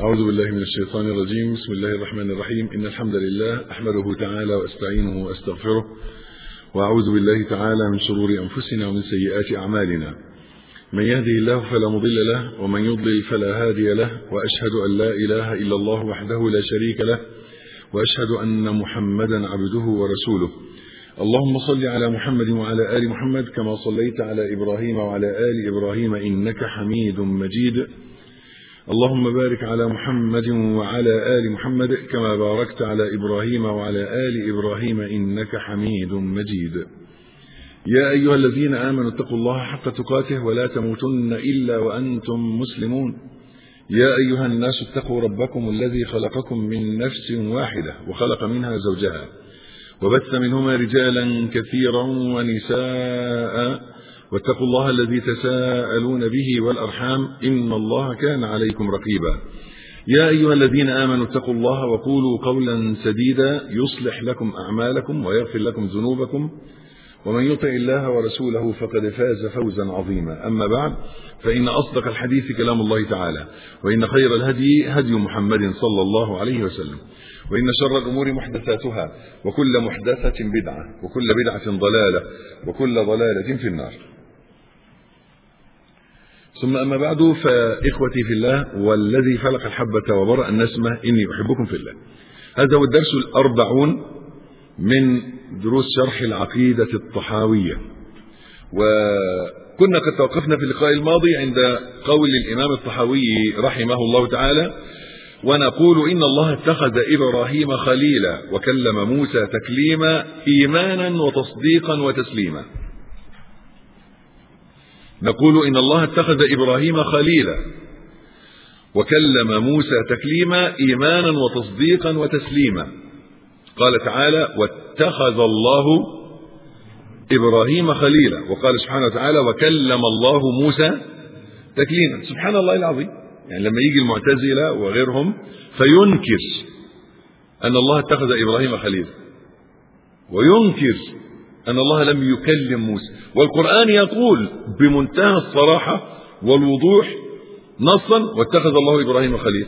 أعوذ بالله من الشيطان الرجيم. بسم الله الرحمن الرحيم. إن الحمد لله أحمده تعالى وأستعينه وأستغفره، وأعوذ بالله تعالى من شرور أنفسنا ومن سيئات أعمالنا. من يهده الله فلا مضل له، ومن يضلل فلا هادي له، وأشهد أن لا إله إلا الله وحده لا شريك له، وأشهد أن محمدا عبده ورسوله. اللهم صل على محمد وعلى آل محمد كما صليت على إبراهيم وعلى آل إبراهيم إنك حميد مجيد. اللهم بارك على محمد وعلى آل محمد كما باركت على إبراهيم وعلى آل إبراهيم إنك حميد مجيد. يا أيها الذين آمنوا اتقوا الله حق تقاته ولا تموتن إلا وأنتم مسلمون. يا أيها الناس اتقوا ربكم الذي خلقكم من نفس واحدة وخلق منها زوجها وبث منهما رجالا كثيرا ونساء، واتقوا الله الذي تساءلون به والأرحام إن الله كان عليكم رقيبا. يا أيها الذين آمنوا اتقوا الله وقولوا قولا سديدا يصلح لكم أعمالكم ويغفر لكم ذنوبكم، ومن يطع الله ورسوله فقد فاز فوزا عظيما. أما بعد، فإن أصدق الحديث كلام الله تعالى، وإن خير الهدي هدي محمد صلى الله عليه وسلم، وإن شر الأمور محدثاتها، وكل محدثة بدعة، وكل بدعة ضلالة، وكل ضلالة في النار. ثم أما بعد، فإخوتي في الله والذي فلق الحبة وبرأ النسمة إني أحبكم في الله. هذا هو الدرس 40 من دروس شرح العقيدة الطحاوية، وكنا قد توقفنا في اللقاء الماضي عند قول الإمام الطحاوي رحمه الله تعالى: ونقول إن الله اتخذ إبراهيم خليلا وكلم موسى تكليما إيمانا وتصديقا وتسليما. نقول إن الله اتخذ إبراهيم خليلا وكلم موسى تكليما إيمانا وتصديقا وتسليما. قال تعالى: واتخذ الله إبراهيم خليلا، وقال سبحانه وتعالى: وكلم الله موسى تكليما. سبحان الله العظيم. يعني لما يجي المعتزلة وغيرهم فينكر أن الله اتخذ إبراهيم خليلا، وينكر أن الله لم يكلم موسى، والقرآن يقول بمنتهى الصراحة والوضوح نصا: واتخذ الله إبراهيم خليلا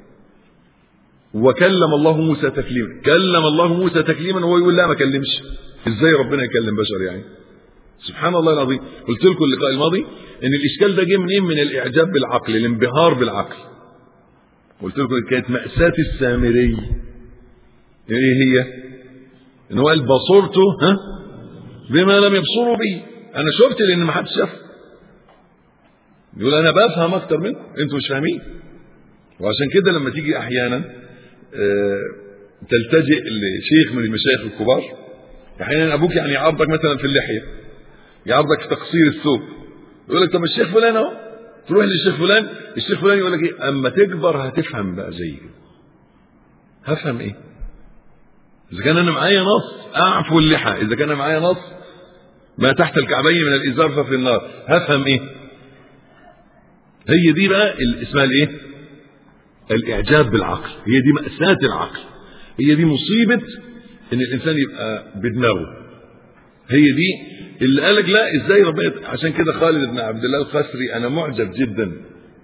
وكلم الله موسى تكليما. كلم الله موسى تكليما وهو يقول لا ما كلمش. ازاي ربنا يكلم بشر يعني؟ سبحان الله العظيم. قلت لكم اللقاء الماضي ان الاشكال ده جه منين؟ من الاعجاب بالعقل، الانبهار بالعقل. قلت لكم كانت مأساة السامري ايه هي؟ ان هو قال بصرته بما لم يبصروا به. انا شفت لان ما حدش شاف. يقول انا بفهم اكتر منكم، انتوا مش فاهمين. وعشان كده لما تيجي احيانا تلتجئ لشيخ من المشايخ الكبار، احيانا ابوك يعني يعرضك مثلا في اللحيه، يعرضك في تقصير الثوب، يقول لك طب الشيخ فلان اهو، تروح للشيخ فلان، الشيخ فلان يقول لك ايه؟ اما تكبر هتفهم بقى زي كده. هفهم ايه؟ اذا كان انا معايا نص اعفو اللحى، اذا كان معايا نص ما تحت الكعبين من الازار ففي النار، هفهم ايه؟ هي دي بقى اسمها الايه؟ الاعجاب بالعقل. هي دي مأساة العقل، هي دي مصيبة ان الانسان يبقى بدماغه. هي دي اللي قالك لا ازاي ربنا. عشان كده خالد بن عبد الله القسري انا معجب جدا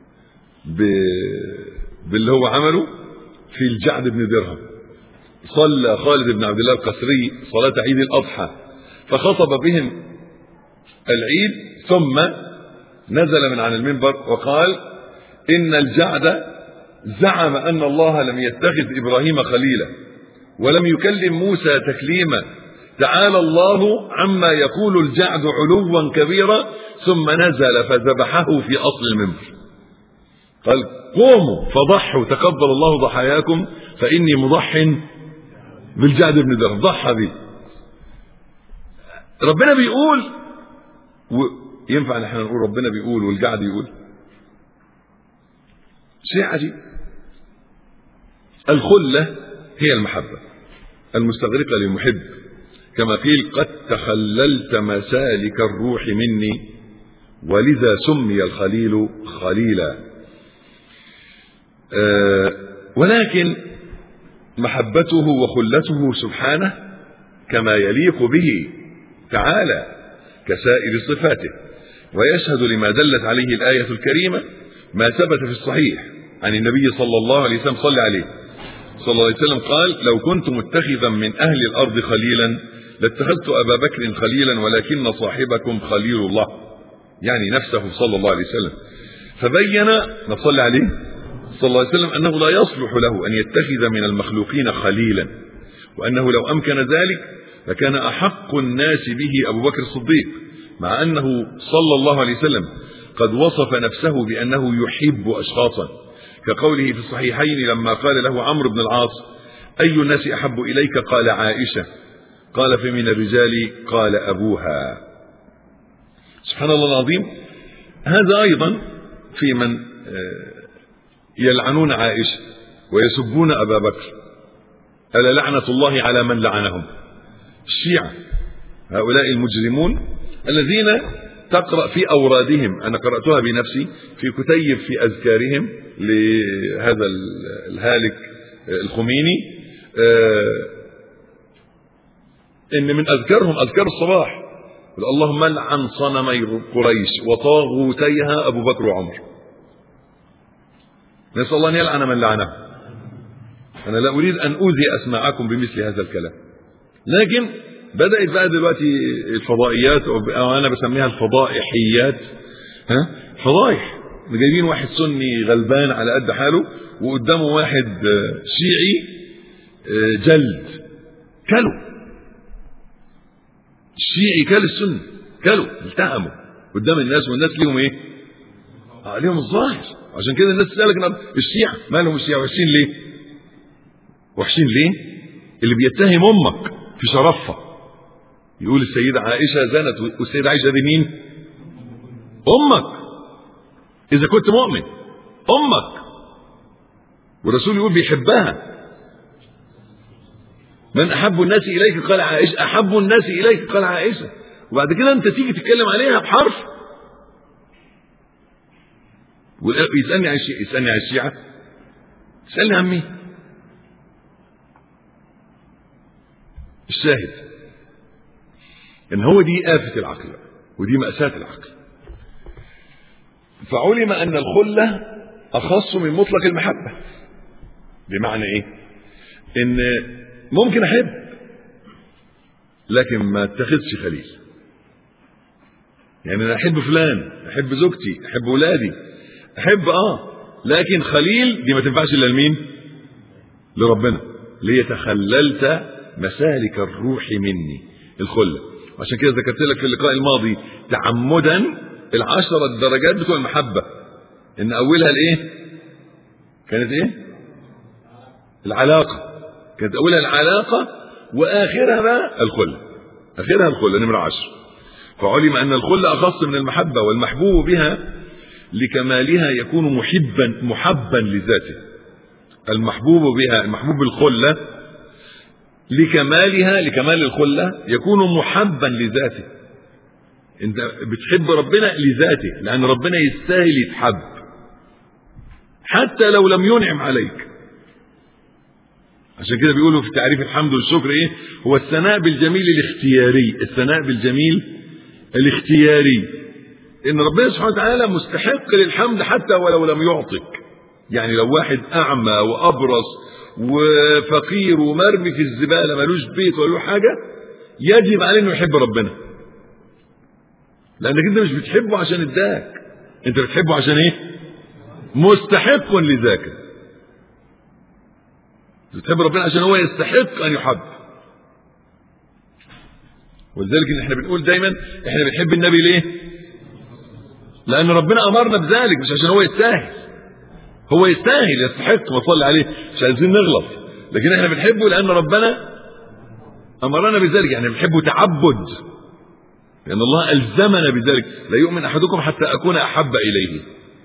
باللي هو عمله في الجعد بن درهم. صلى خالد بن عبد الله القسري صلاة عيد الأضحى فخطب بهم العيد، ثم نزل من عن المنبر وقال: إن الجعد زعم أن الله لم يتخذ إبراهيم خليلا ولم يكلم موسى تكليما، تعالى الله عما يقول الجعد علوا كبيرا، ثم نزل فذبحه في أصل المنبر. قال: قوموا فضحوا تقبل الله ضحاياكم فإني مضح بالجعد بن درهم. ضحى به. ربنا بيقول، ينفع نحن نقول ربنا بيقول والجعد يقول؟ شيء عجيب. الخلة هي المحبة المستغرقة للمحب، كما قيل: قد تخللت مسالك الروح مني ولذا سمي الخليل خليلا. ولكن محبته وخلته سبحانه كما يليق به تعالى كسائر صفاته، ويشهد لما دلت عليه الآية الكريمة ما ثبت في الصحيح عن النبي صلى الله عليه وسلم صلى عليه صلى الله عليه وسلم قال: لو كنت متخذا من أهل الأرض خليلا لاتخذت أبا بكر خليلا ولكن صاحبكم خليل الله، يعني نفسه صلى الله عليه وسلم. فبين نصلي عليه صلى الله عليه وسلم أنه لا يصلح له أن يتخذ من المخلوقين خليلا، وأنه لو أمكن ذلك لكان أحق الناس به أبو بكر الصديق، مع أنه صلى الله عليه وسلم قد وصف نفسه بأنه يحب أشخاصا، كقوله في الصحيحين لما قال له عمرو بن العاص: أي الناس أحب إليك؟ قال: عائشة. قال: فمن الرجال؟ قال: أبوها. سبحان الله العظيم. هذا أيضا في من يلعنون عائشة ويسبون أبا بكر. ألا لعنة الله على من لعنهم؟ الشيعة، هؤلاء المجرمون الذين تقرأ في أورادهم، أنا قرأتها بنفسي في كتيب في أذكارهم لهذا الهالك الخميني، إن من أذكارهم أذكار الصباح: اللهم لعن صنمي قريش وطاغوتيها أبو بكر وعمر. نسأل الله أن يلعن من لعنه. أنا لا أريد أن أوذي أسماعكم بمثل هذا الكلام، لكن بدأت بقى دلوقتي الفضائيات، أو أنا بسميها الفضائحيات، فضائح. جايبين واحد سني غلبان على قد حاله وقدامه واحد شيعي جلد، كلوا الشيعي كل السني، كلوا التهموا قدام الناس، والناس ليهم ايه؟ ليهم الظاهر. عشان كده الناس تسألك: الشيعة مالهم؟ الشيعة وحشين ليه؟ وحشين ليه؟ اللي بيتهم امك في شرفها، يقول السيدة عائشة زنت، والسيدة عائشة دي مين؟ امك، اذا كنت مؤمن امك. والرسول يقول بيحبها: من احب الناس اليك؟ قال عائشة. احب الناس اليك؟ قال عائشة. وبعد كده انت تيجي تتكلم عليها بحرف. يسألني عن الشيعة، يسألني عن الشيعة، يسألني عن مين؟ الشاهد ان هو دي آفة العقل ودي مأساة العقل. فعلم ان الخلة اخص من مطلق المحبة. بمعنى ايه؟ ان ممكن احب لكن ما اتخذش خليل. يعني انا احب فلان، احب زوجتي، احب ولادي، احب لكن خليل دي ما تنفعش الا لمين؟ لربنا. ليتخللت مسالك الروح مني، الخلة. عشان كده ذكرت لك في اللقاء الماضي تعمدا 10 الدرجات بتوع المحبة، ان اولها الايه؟ كانت ايه؟ العلاقة. كانت اولها العلاقة واخرها بقى الخلة، اخرها الخلة نمرة 10. فعلم ان الخلة اخص من المحبة، والمحبوب بها لكمالها يكون محبا لذاته. المحبوب بها، المحبوب بالخلة لكمالها، لكمال الخلة يكون محبا لذاته. انت بتحب ربنا لذاته، لان ربنا يستاهل يتحب حتى لو لم ينعم عليك. عشان كده بيقولوا في تعريف الحمد والشكر ايه؟ هو الثناء بالجميل الاختياري. الثناء بالجميل الاختياري، ان ربنا سبحانه وتعالى مستحق للحمد حتى ولو لم يعطك. يعني لو واحد اعمى وابرص وفقير ومرمي في الزبالة ملوش بيت ولا له حاجة، يجب عليه انه يحب ربنا، لانك انت مش بتحبه عشان اداك، انت بتحبه عشان ايه؟ مستحق لذاك. بتحب ربنا عشان هو يستحق ان يحب. ولذلك احنا بنقول دايما احنا بنحب النبي ليه؟ لان ربنا امرنا بذلك، مش عشان هو يستاهل. هو يستاهل يستحق ما صلي عليه، مش عايزين نغلط، لكن احنا بنحبه لان ربنا امرنا بذلك. يعني بنحبه تعبد، لان الله الزمنا بذلك: لا يؤمن احدكم حتى اكون احب اليه.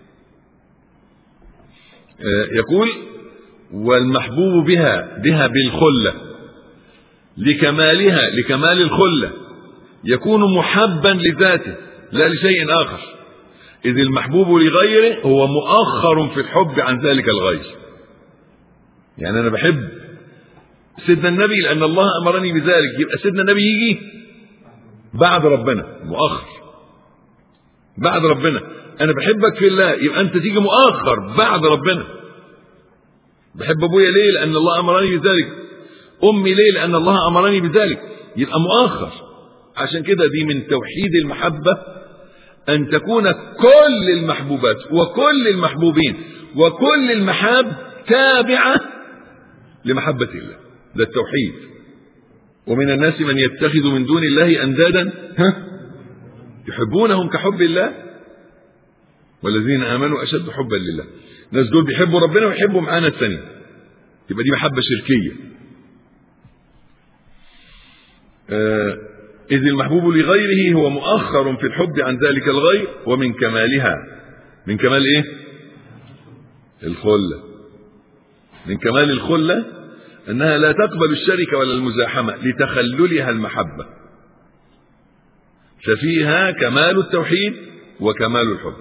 يقول: والمحبوب بها بالخلة لكمالها، لكمال الخلة يكون محبا لذاته لا لشيء آخر، إذ المحبوب لغيره هو مؤخر في الحب عن ذلك الغير. يعني أنا بحب سيدنا النبي لأن الله أمرني بذلك، يبقى سيدنا النبي يجي بعد ربنا، مؤخر بعد ربنا. أنا بحبك في الله، يبقى أنت تيجي مؤخر بعد ربنا. بحب ابويا ليه؟ لان الله امرني بذلك. امي ليه؟ لان الله امرني بذلك. يبقى مؤخر. عشان كده دي من توحيد المحبة ان تكون كل المحبوبات وكل المحبوبين وكل المحاب تابعة لمحبة الله. ده التوحيد. ومن الناس من يتخذ من دون الله اندادا يحبونهم كحب الله والذين امنوا اشد حبا لله. الناس دول بيحبوا ربنا ويحبوا معانا الثاني، يبقى دي محبة شركية. إذ المحبوب لغيره هو مؤخر في الحب عن ذلك الغير. ومن كمالها، من كمال ايه؟ الخلة. من كمال الخلة انها لا تقبل الشرك ولا المزاحمة لتخللها المحبة، ففيها كمال التوحيد وكمال الحب.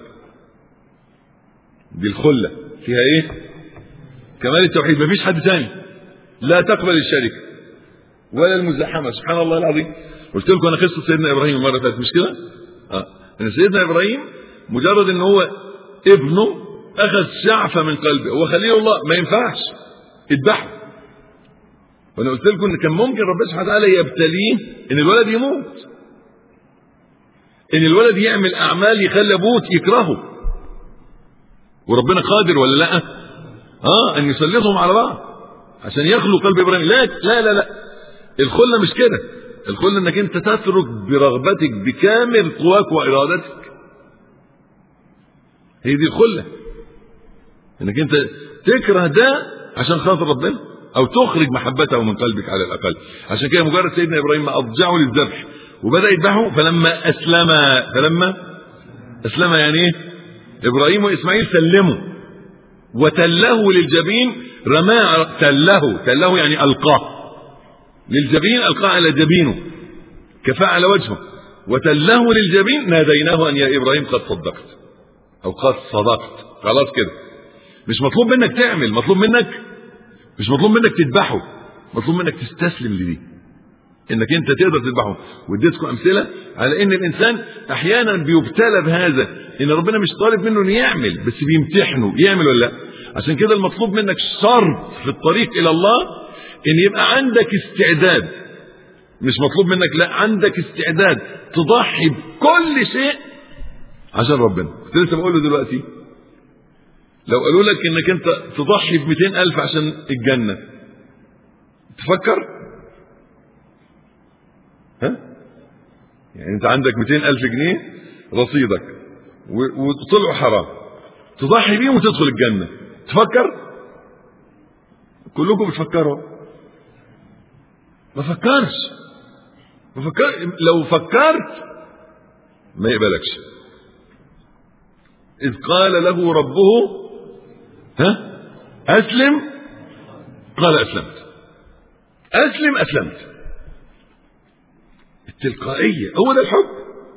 دي الخلة فيها ايه؟ كمال التوحيد، مفيش حد ثاني. لا تقبل الشرك ولا المزاحمة. سبحان الله العظيم. قلت لكم انا قصة سيدنا ابراهيم المرة فاتت، مش كده؟ ان سيدنا ابراهيم مجرد ان هو ابنه اخذ شعفة من قلبه، هو خليل الله، ما ينفعش اذبحه. وانا قلت لكم ان كان ممكن ربنا سبحانه وتعالى يبتليه ان الولد يموت، ان الولد يعمل اعمال يخلي ابوه يكرهه، وربنا قادر ولا لا؟ ان يسلطهم على بعض عشان يخلو قلب ابراهيم. لا لا لا لا، الخلة مش كده. الخلة انك انت تترك برغبتك بكامل قواك وارادتك. هي دي الخلة، انك انت تكره ده عشان خاطر ربنا، او تخرج محبته من قلبك على الاقل. عشان كده مجرد سيدنا ابراهيم ما اضجعه للذبح وبدا يذبحه، فلما اسلم يعني ايه؟ ابراهيم واسماعيل سلموا وتله للجبين، رماه. تله يعني القاه للجبين، القاه على جبينه كفاء على وجهه. وتله للجبين ناديناه ان يا ابراهيم قد صدقت او قد صدقت. خلاص كده، مش مطلوب منك تعمل، مش مطلوب منك تذبحه، مطلوب منك تستسلم لدي، انك انت تقدر تذبحه. واديتكم امثله على ان الانسان احيانا بيبتلى بهذا، ان ربنا مش طالب منه انه يعمل، بس بيمتحنه يعمل ولا لا. عشان كده المطلوب منك شرط في الطريق الى الله ان يبقى عندك استعداد. مش مطلوب منك، لا، عندك استعداد تضحي بكل شيء عشان ربنا. كنت لسه بقول له دلوقتي، لو قالوا لك انك انت تضحي ب200,000 عشان الجنة، تفكر؟ يعني انت عندك 200,000 جنيه رصيدك وطلعوا حرام، تضحي بيهم وتدخل الجنة، تفكر؟ كلكم بتفكروا. ما فكرش. لو فكرت ما يقبلكش. إذ قال له ربه أسلم، قال أسلمت. أسلمت. التلقائية هو ده الحب،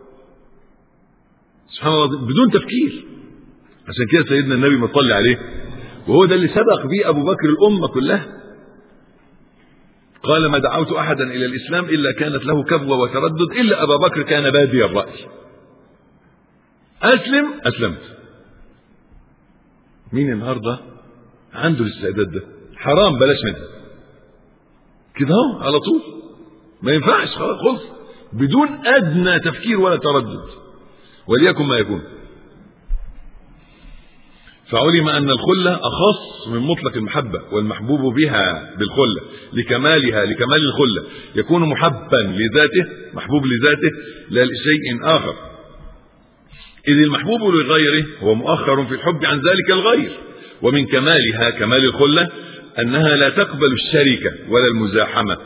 سبحان الله، بدون تفكير. عشان كده سيدنا النبي ما صلى عليه، وهو ده اللي سبق بيه أبو بكر الأمة كلها، قال ما دعوت أحدا إلى الإسلام إلا كانت له كبوة وتردد إلا أبا بكر كان بادي الرأي. أسلمت. مين النهارده عنده الاستعداد ده؟ حرام، بلاش منه كده اهو على طول، ما ينفعش. خلاص بدون ادنى تفكير ولا تردد، وليكن ما يكون. فعلم ان الخله اخص من مطلق المحبه، والمحبوب بها بالخله لكمالها، لكمال الخله يكون محبا لذاته، محبوب لذاته لا لشيء اخر. إذ المحبوب لغيره هو مؤخر في الحب عن ذلك الغير. ومن كمالها، كمال الخلة، أنها لا تقبل الشركة ولا المزاحمة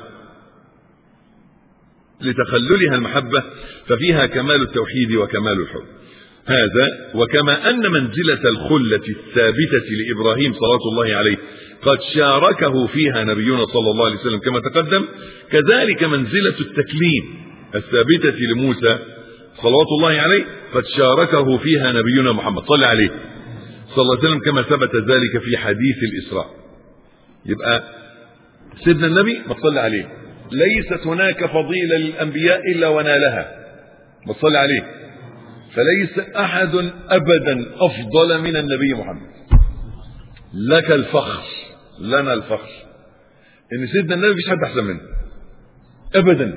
لتخللها المحبة، ففيها كمال التوحيد وكمال الحب. هذا وكما أن منزلة الخلة الثابتة لإبراهيم صلوات الله عليه قد شاركه فيها نبينا صلى الله عليه وسلم كما تقدم، كذلك منزلة التكليم الثابتة لموسى صلوات الله عليه قد شاركه فيها نبينا محمد صلى عليه صلى الله عليه وسلم كما ثبت ذلك في حديث الإسراء. يبقى سيدنا النبي ما صلى عليه، ليست هناك فضيلة للأنبياء إلا ونالها، ما صلى عليه، فليس أحد أبدا أفضل من النبي محمد. لك الفخر لنا الفخر ان سيدنا النبي مفيش حد احسن منه ابدا.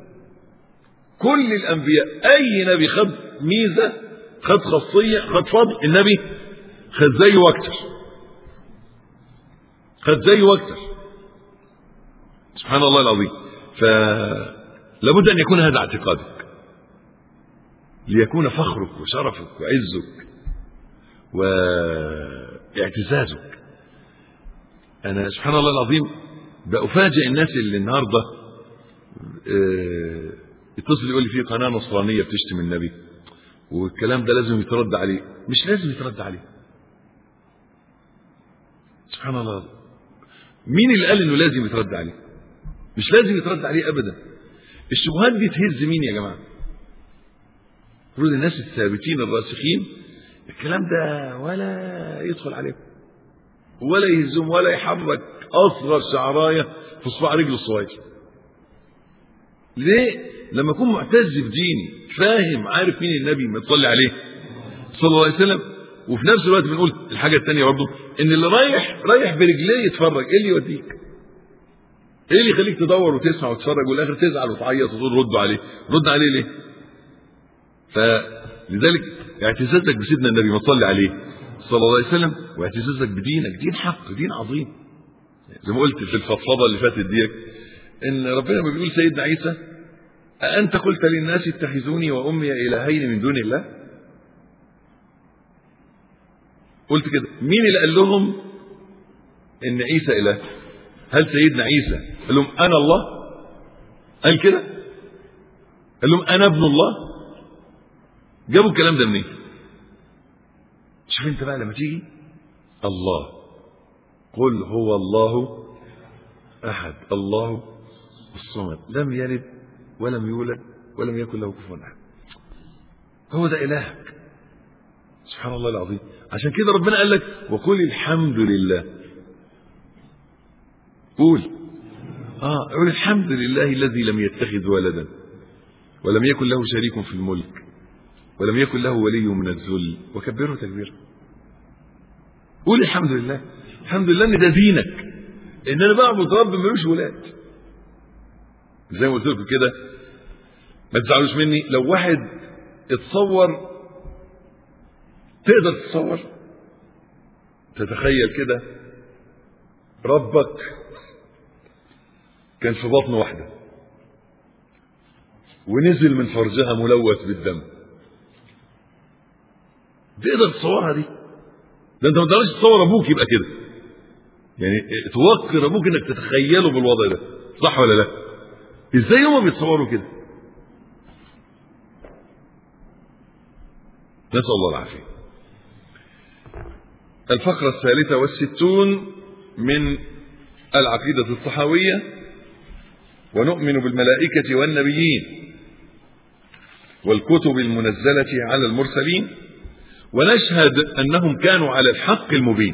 كل الانبياء اي نبي خد ميزه، خد خاصيه، خد فضل، النبي خد زيه واكتر، خد زيه واكتر. سبحان الله العظيم. فلابد ان يكون هذا اعتقادك ليكون فخرك وشرفك وعزك واعتزازك. انا سبحان الله العظيم بأفاجئ الناس اللي النهارده يتصل يقول لي في قناه نصرانيه بتشتم النبي والكلام ده لازم يترد عليه. مش لازم يترد عليه. سبحان الله. مين اللي قال انه لازم يترد عليه؟ مش لازم يترد عليه ابدا. الشبهات دي تهز مين يا جماعه؟ المفروض الناس الثابتين الراسخين الكلام ده ولا يدخل عليهم ولا يهزهم ولا يحرك اصغر شعرايه في صباع رجله الصغير. ليه؟ لما اكون معتز بديني فاهم عارف مين النبي متصلي عليه صلى الله عليه وسلم، وفي نفس الوقت بنقول الحاجه الثانيه برضه ان اللي رايح برجليه يتفرج. ايه اللي يوديك؟ ايه اللي يخليك تدور وتسمع وتتفرج والاخر تزعل وتعيط وتقول ردوا عليه؟ رد عليه ليه؟ فلذلك اعتزازك بسيدنا النبي ما تصلي عليه صلى الله عليه وسلم واعتزازك بدينك دين حق، دين عظيم. زي ما قلت في الفضفضه اللي فاتت ديك ان ربنا لما بيقول سيدنا عيسى أأنت قلت للناس اتخذوني وأمي إلهين من دون الله؟ قلت كده. مين اللي قال لهم إن عيسى إله؟ هل سيدنا عيسى قال لهم أنا الله؟ قال كده؟ قال لهم أنا ابن الله؟ جابوا الكلام ده منين؟ شوف أنت بقى لما تيجي الله قل هو الله أحد الله الصمد لم يلد ولم يولد ولم يكن له كفوا احد. هو ده الهك. سبحان الله العظيم. عشان كده ربنا قال لك وقل الحمد لله. قول الحمد لله الذي لم يتخذ ولدا ولم يكن له شريك في الملك ولم يكن له ولي من الذل وكبره تكبيرا. قول الحمد لله. الحمد لله ان ده دينك، ان انا بعبد رب ملوش ولاد. زي ما قلت لكم كده ما تزعلوش مني لو واحد اتصور، تقدر تتصور تتخيل كده ربك كان في بطن واحده ونزل من فرجها ملوث بالدم. تقدر تصورها دي؟ ده انت ما تقدرش تصور ابوك يبقى كده، يعني توقر ابوك انك تتخيله بالوضع ده، صح ولا لا؟ ازاي هم بيتصوروا كده؟ نسأل الله العافية. الفقرة 63 من العقيدة الطحاوية: ونؤمن بالملائكة والنبيين والكتب المنزلة على المرسلين ونشهد أنهم كانوا على الحق المبين.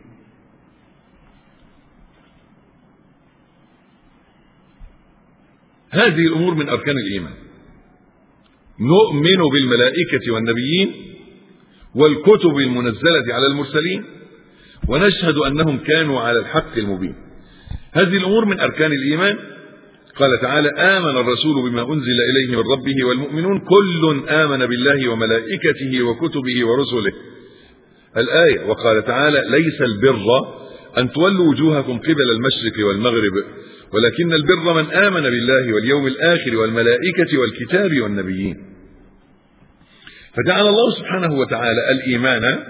هذه الأمور من أركان الإيمان. نؤمن بالملائكة والنبيين والكتب المنزلة على المرسلين ونشهد أنهم كانوا على الحق المبين. هذه الأمور من أركان الإيمان. قال تعالى: آمن الرسول بما أنزل إليه من ربه والمؤمنون كل آمن بالله وملائكته وكتبه ورسله. الآية. وقال تعالى: ليس البر أن تولوا وجوهكم قبل المشرق والمغرب ولكن البر من آمن بالله واليوم الآخر والملائكة والكتاب والنبيين. فجعل الله سبحانه وتعالى الإيمان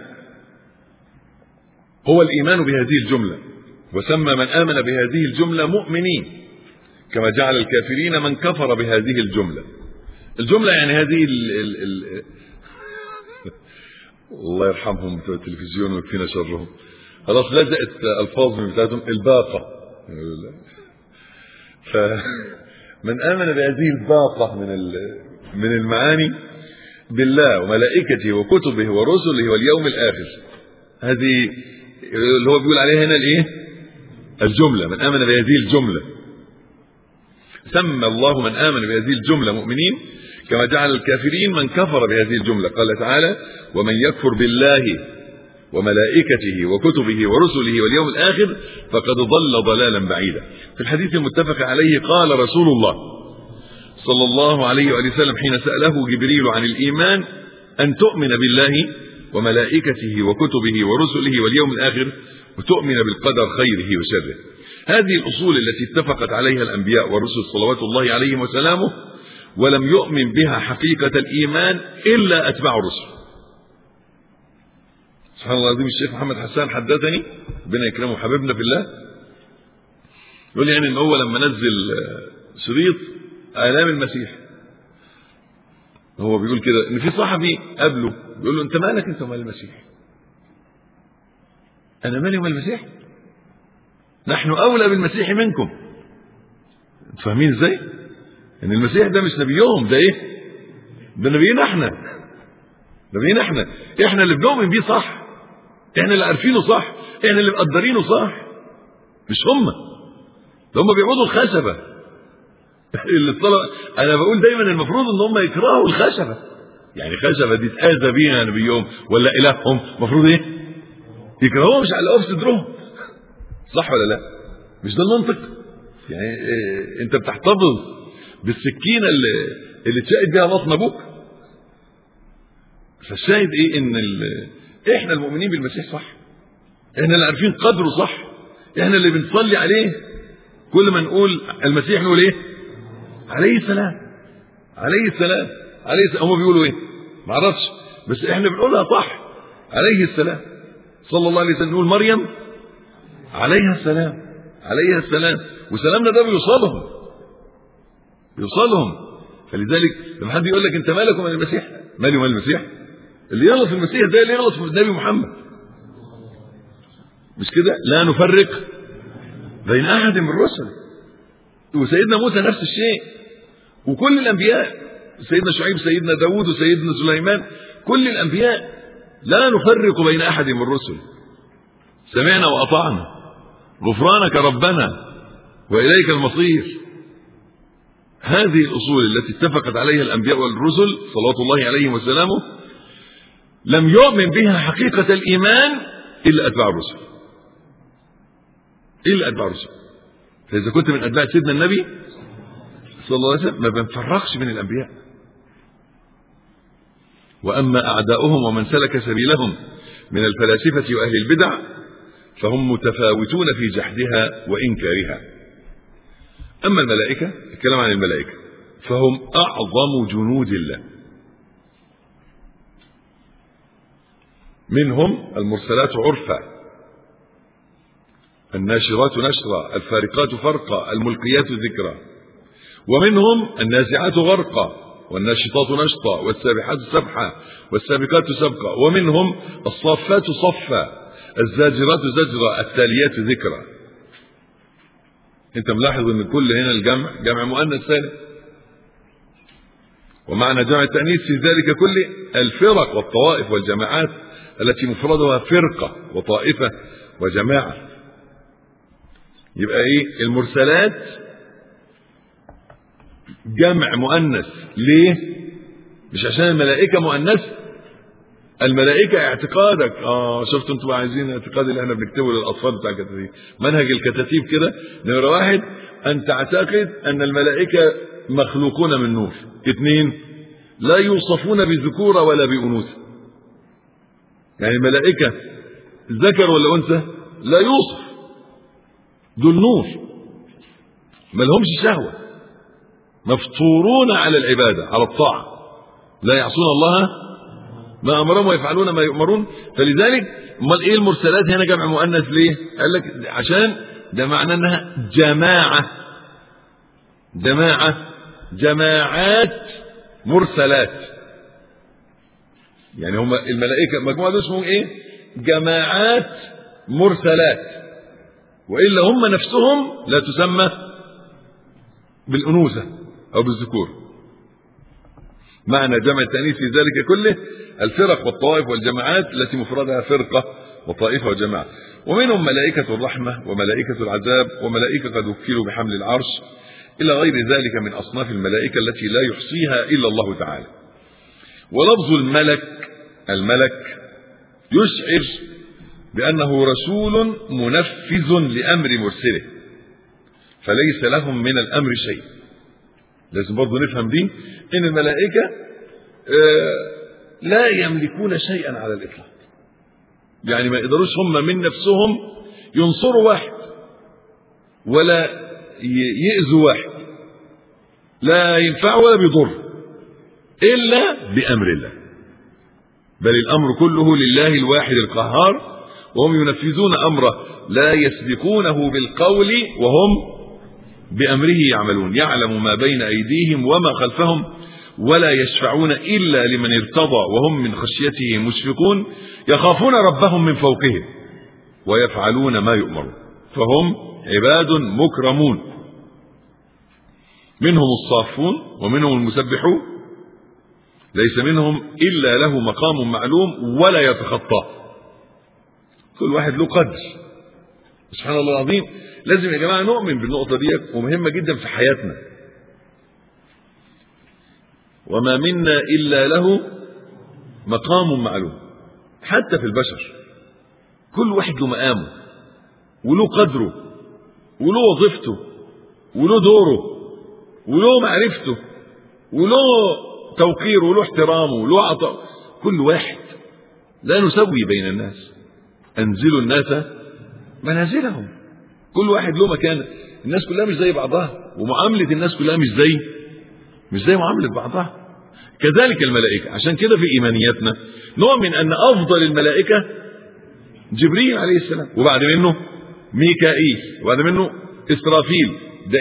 هو الإيمان بهذه الجملة، وسمى من آمن بهذه الجملة مؤمنين، كما جعل الكافرين من كفر بهذه الجملة. الجملة يعني هذه الله يرحمهم بتوع التلفزيون ويكفينا شرهم، خلاص لزقت ألفاظهم بتاعتهم الباقة. فمن آمن بهذه الباقة من المعاني بالله وملائكته وكتبه ورسله واليوم الآخر، هذه اللي هو بيقول عليها هنا الايه؟ الجملة. من آمن بهذه الجملة. سمى الله من آمن بهذه الجملة مؤمنين، كما جعل الكافرين من كفر بهذه الجملة. قال تعالى: ومن يكفر بالله وملائكته وكتبه ورسله واليوم الآخر فقد ضل ضلالا بعيدا. في الحديث المتفق عليه قال رسول الله صلى الله عليه وسلم حين سأله جبريل عن الإيمان: أن تؤمن بالله وملائكته وكتبه ورسله واليوم الآخر وتؤمن بالقدر خيره وشره. هذه الأصول التي اتفقت عليها الأنبياء والرسل صلوات الله عليهم وسلامه، ولم يؤمن بها حقيقة الإيمان إلا أتباع الرسل. سبحان الله العظيم. الشيخ محمد حسان حدثني، ربنا يكرمه حبيبنا في الله، يقول يعني ان هو لما نزل شريط آلام المسيح، هو بيقول كده ان في صحفي قابله بيقول له: انت مالك انت ومال المسيح؟ انا مالي ومال المسيح؟ نحن اولى بالمسيح منكم. انتوا فاهمين ازاي؟ ان المسيح ده مش نبيهم، ده ايه؟ ده نبينا احنا، نبينا احنا اللي بنؤمن بيه صح، احنا اللي عارفينه صح، احنا اللي مقدرينه صح، مش هم. ده هم بيعبدوا الخشبه اللي طلع. انا بقول دايما المفروض ان هم يكرهوا الخشبه، يعني خشبه دي تآذى بيها نبيهم ولا الههم، المفروض ايه؟ يكرهوها، مش علقوها في صدرهم، صح ولا لا؟ مش ده المنطق؟ يعني إيه؟ انت بتحتفظ بالسكينه اللي تشقد بيها بطن ابوك. فالشاهد ايه؟ ان احنا المؤمنين بالمسيح صح، احنا اللي عارفين قدره صح، احنا اللي بنصلي عليه. كل ما نقول المسيح نقول ايه؟ عليه السلام، عليه السلام، عليه السلام. هم بيقولوا ايه؟ ما اعرفش، بس احنا بنقولها صح، عليه السلام صلى الله عليه وسلم. نقول مريم عليها السلام، عليها السلام، وسلامنا ده بيوصلهم. فلذلك لما حد يقول لك انت مالك ومال المسيح، مالي ومال المسيح؟ اللي يغلط في المسيح ده اللي يغلط في النبي محمد، مش كده؟ لا نفرق بين احد من الرسل. وسيدنا موسى نفس الشيء، وكل الانبياء، سيدنا شعيب، سيدنا داود، وسيدنا سليمان، كل الانبياء لا نفرق بين احد من الرسل. سمعنا واطعنا، غفرانك ربنا واليك المصير. هذه الاصول التي اتفقت عليها الانبياء والرسل صلوات الله عليهم وسلامه، لم يؤمن بها حقيقة الإيمان إلا أتباع الرسل، إلا أتباع الرسل. فإذا كنت من أتباع سيدنا النبي صلى الله عليه وسلم ما بنفرقش بين الأنبياء. وأما أعداؤهم ومن سلك سبيلهم من الفلاسفة وأهل البدع فهم متفاوتون في جحدها وإنكارها. أما الملائكة، الكلام عن الملائكة، فهم أعظم جنود الله. منهم المرسلات عرفا، الناشرات نشرا، الفارقات فرقا، الملقيات ذكرا. ومنهم النازعات غرقا، والناشطات نشطا، والسابحات سبحا، والسابقات سبقا. ومنهم الصافات صفا، الزاجرات زجرا، التاليات ذكرا. انت ملاحظ ان كل هنا الجمع جمع مؤنث سالم، ومعنى جمع التأنيث في ذلك كله الفرق والطوائف والجماعات التي مفردها فرقة وطائفة وجماعة. يبقى ايه؟ المرسلات جمع مؤنث. ليه؟ مش عشان الملائكة مؤنث، الملائكة اعتقادك. شفتوا انتوا عايزين اعتقاد اللي احنا بنكتبه للاطفال بتاع الكتاتيب، منهج الكتاتيب كده. نمرة 1 ان تعتقد ان الملائكة مخلوقون من نور. 2 لا يوصفون بذكورة ولا بأنوثة، يعني الملائكة ذكر ولا أنثى لا يوصف، دول نور، ما لهمش شهوة، مفطورون على العبادة، على الطاعة، لا يعصون الله ما أمرهم ويفعلون ما يؤمرون. فلذلك امال ايه المرسلات هنا جمع مؤنث ليه؟ قال لك عشان ده معناه انها جماعات مرسلات. يعني هم الملائكة مجموعة دول اسمهم ايه؟ جماعات مرسلات، وإلا هم نفسهم لا تسمى بالأنوثة أو بالذكور. معنى جمع التأنيث في ذلك كله الفرق والطوائف والجماعات التي مفردها فرقة وطائفة وجماعة. ومنهم ملائكة الرحمة وملائكة العذاب وملائكة قد وكلوا بحمل العرش إلى غير ذلك من أصناف الملائكة التي لا يحصيها إلا الله تعالى. ولفظ الملك يشعر بأنه رسول منفذ لأمر مرسله فليس لهم من الأمر شيء. لازم برضو نفهم دي، إن الملائكة لا يملكون شيئا على الإطلاق. يعني ما يقدروش هم من نفسهم ينصروا واحد ولا يؤذوا واحد، لا ينفع ولا بيضر إلا بأمر الله، بل الأمر كله لله الواحد القهار، وهم ينفذون أمره لا يسبقونه بالقول وهم بأمره يعملون. يعلم ما بين أيديهم وما خلفهم ولا يشفعون إلا لمن ارتضى وهم من خشيته مشفقون يخافون ربهم من فوقهم ويفعلون ما يؤمرون فهم عباد مكرمون. منهم الصافون ومنهم المسبحون ليس منهم إلا له مقام معلوم ولا يتخطاه. كل واحد له قدر. سبحان الله العظيم. لازم يا جماعة نؤمن بالنقطة دي، ومهمة جدا في حياتنا. وما منا إلا له مقام معلوم. حتى في البشر كل واحد له مقامه وله قدره وله وظيفته وله دوره وله معرفته وله توقيره وله احترامه وله عطاء. كل واحد لا نسوي بين الناس. أنزلوا الناس منازلهم. كل واحد له مكانه. الناس كلها مش زي بعضها، ومعاملة الناس كلها مش زي معاملة بعضها. كذلك الملائكة. عشان كده في إيمانياتنا نؤمن أن أفضل الملائكة جبريل عليه السلام، وبعد منه ميكائيل، وبعد منه إسرافيل. ده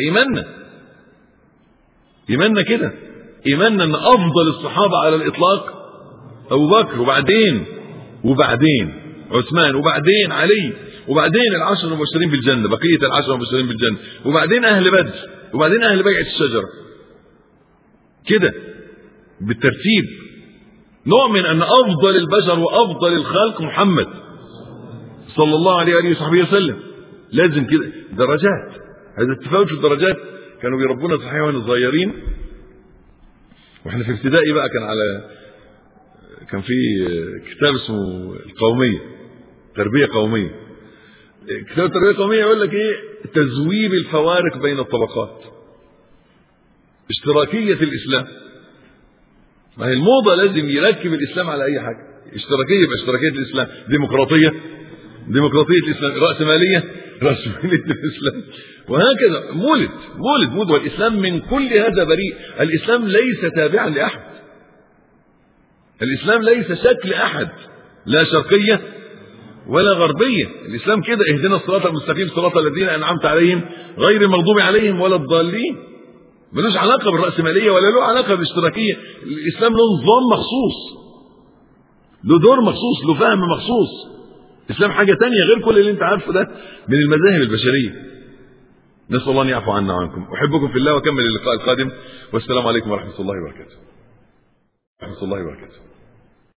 إيماننا كده. إيماننا أن أفضل الصحابة على الإطلاق أبو بكر، وبعدين عثمان، وبعدين علي، وبعدين العشر المبشرين بالجنة، بقية العشر المبشرين بالجنة، وبعدين أهل بدر، وبعدين أهل بيعة الشجرة. كده بالترتيب. نؤمن أن أفضل البشر وأفضل الخلق محمد صلى الله عليه وآله وصحبه وسلم. لازم كده درجات. هذا التفاوت في الدرجات. كانوا بيربونا صحيح واحنا صغيرين، واحنا في ابتدائي بقى كان في كتاب اسمه القومية، تربية قومية. كتاب التربية القومية يقول لك ايه؟ تذويب الفوارق بين الطبقات، اشتراكية الإسلام. ما هي الموضة لازم يركب الإسلام على أي حاجة. اشتراكية يبقى اشتراكية الإسلام، ديمقراطية الإسلام، رأسمالية الإسلام، وهكذا. مولد. والإسلام من كل هذا بريء. الإسلام ليس تابعا لأحد. الإسلام ليس شكل أحد، لا شرقية ولا غربية. الإسلام كده: اهدنا الصراط المستقيم صراط الذين أنعمت عليهم غير المغضوب عليهم ولا الضالين. ملوش علاقة بالرأسمالية ولا له علاقة بالاشتراكية. الإسلام له نظام مخصوص، له دور مخصوص، له فهم مخصوص. الإسلام حاجة تانية غير كل اللي انت عارفه ده من المذاهب البشرية. نسأل الله أن يعفو عنا وعنكم. أحبكم في الله، وكمل اللقاء القادم، والسلام عليكم ورحمة الله وبركاته.